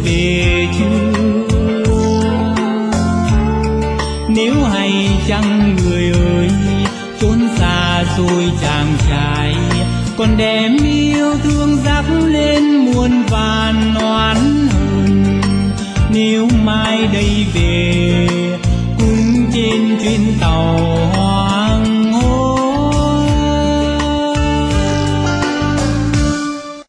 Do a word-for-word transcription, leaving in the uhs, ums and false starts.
về chưa? Nếu hay chăng người ơi, chốn xa xôi chàng trai, còn đem yêu thương dắt lên muôn vàn oán hờn. Nếu mai đây về